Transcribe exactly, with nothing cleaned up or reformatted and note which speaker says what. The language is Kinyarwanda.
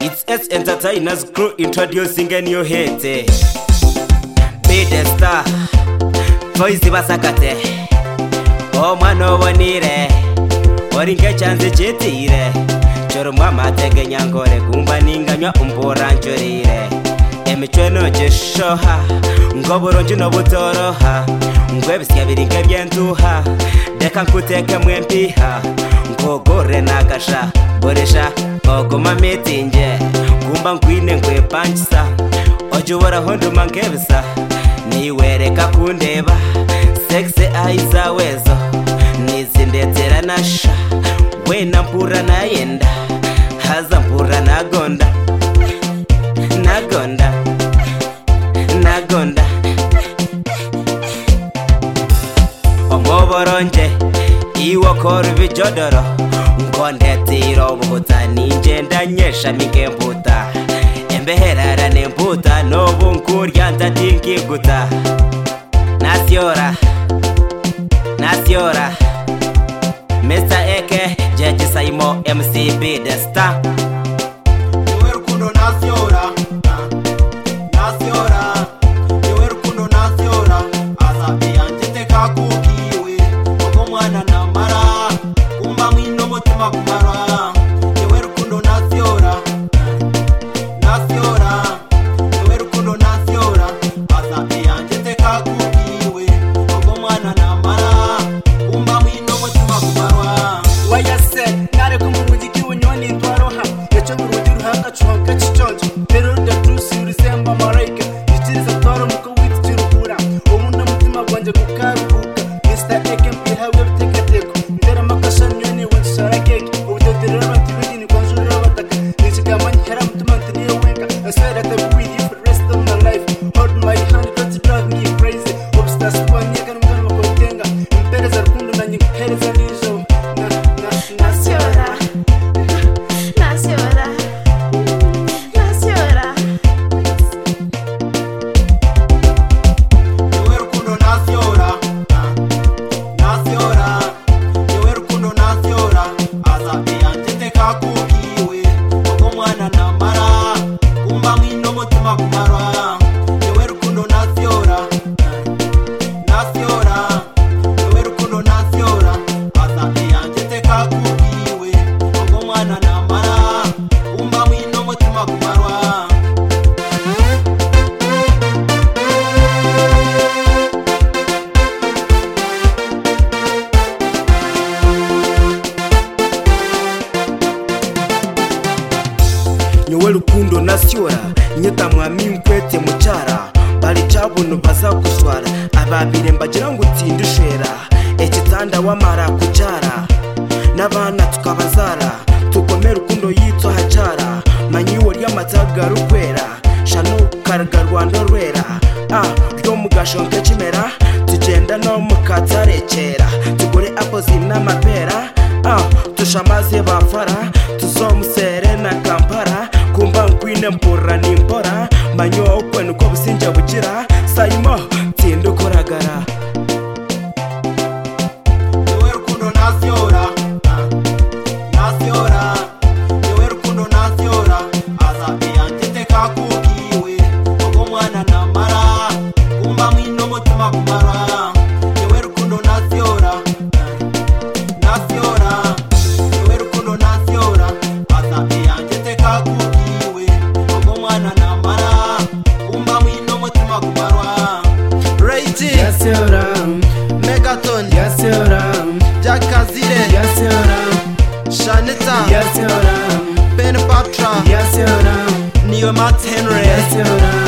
Speaker 1: It's S Entertainers crew introducing a new hit. Be the star, voice basakate. Oh mano wanire, waringe chanze chetire. Choro mama tege nyangore kumba ninganywa umbora njorire. Emichweno jeshoha, ngoboro njino butoroha. Ngwebisya biringe byenduha, deka nkuteke mwempiha. Ngogore nagasha, boresha, ogoma metinje. Kumba nkwine nkwe panchisa, ojubora hondo mangebisa. Niwereka kundeba, sexe aiza wezo. Nizindetera nasha, wena mpura na yenda. Haza mpura na gonda, na gonda, na gonda. Omoboronje, iwo korubi jodoro. Nkonde tiro mbuta, ninje ndanyesha mike mbuta. Embeherara ne mbuta, nobu nkurya ndatinki guta. Nasiora, Nasiora, Mister Eke, Jeje Saimo, M C B the star.
Speaker 2: Yuerkundo Nasiora, Nasiora, Yuerkundo Nasiora, Asa eyanjete kakukiwe, Ogomwana na mara, Kumba mwino mutima kumara. Yuerkundo Nasiora, Nasiora, Yuerkundo Nasiora, Asa eyanjete kakukiwe, Ogomwana na mara, Kumba mwino mutima kumara.
Speaker 3: Wayase, nare kumurujiki unyoni ntwaroha. Echo murujiru haka chuhaka chichonjo. Pero the truth you resemble maraika. Ichiriza twaro muko witi chirukura. Omunda mutima gwanje kukarukuka. Mister Eke mpiha web teke teko. Ndera makasha nyoni wanchi shara keki. Ubitetirira bantirudi ni kwanjurira bataka. Nishikamani hera mtuma ntiniyo wenka. I swear that I'm with you for the rest of my life. Hold my hand, don't drive me crazy. Obstacles kwa nyeka nungana wakotenga. Mpereza rukundo na nyikuhereza nijo.
Speaker 4: Nasiora, Nasiora, Nasiora.
Speaker 2: Yuerkundo Nasiora, Nasiora, Yuerkundo Nasiora, Asa eyanjete kakukiwe, Ogomwana na mara, Kumba mwino mutima kumara. Yuerkundo Nasiora, Nasiora, Yuerkundo Nasiora, Asa eyanjete kakukiwe, Ogomwana na mara, Kumba mwino mutima kumara.
Speaker 1: Nyowe rukundo Nasiora, nyeta mwami nkwete mucara. Bali chabuno baza kuswara, ababire mbagira ngo utsindushera. Ekitanda wamara kucara, n'abana tukabazara. Tukomere rukundo yitwa hacara, manyiwo ry'amataga rukwera. Shano karaga Rwanda rwera, ah ryo mugashonke kimera. Tugenda no mukatarekera, tugore apozi n'amapera. Ah tushamaze bafara, tuzomusere na Kampala. Kumba nkwine mpura nimbora, manyo okwe nuko businja bugira. Saimo tindu kuragara.
Speaker 2: Yuerkundo Nasiora, Nasiora, Yuerkundo Nasiora, Asa eyanjete kakukiwe, Ogomwana na mara, Kumba mwino mutima kumara. Yuerkundo Nasiora, Nasiora, Yuerkundo Nasiora, Asa eyanjete kakukiwe, Ogomwana na mara, Kumba mwino mutima kumara. Rating,
Speaker 3: Nasiora,
Speaker 2: Megaton,
Speaker 3: Nasiora,
Speaker 2: Jack Kazire,
Speaker 3: Nasiora,
Speaker 2: Shanita,
Speaker 3: Nasiora,
Speaker 2: Ben Patra,
Speaker 3: Nasiora,
Speaker 2: Neo Matt Henry,
Speaker 3: Nasiora.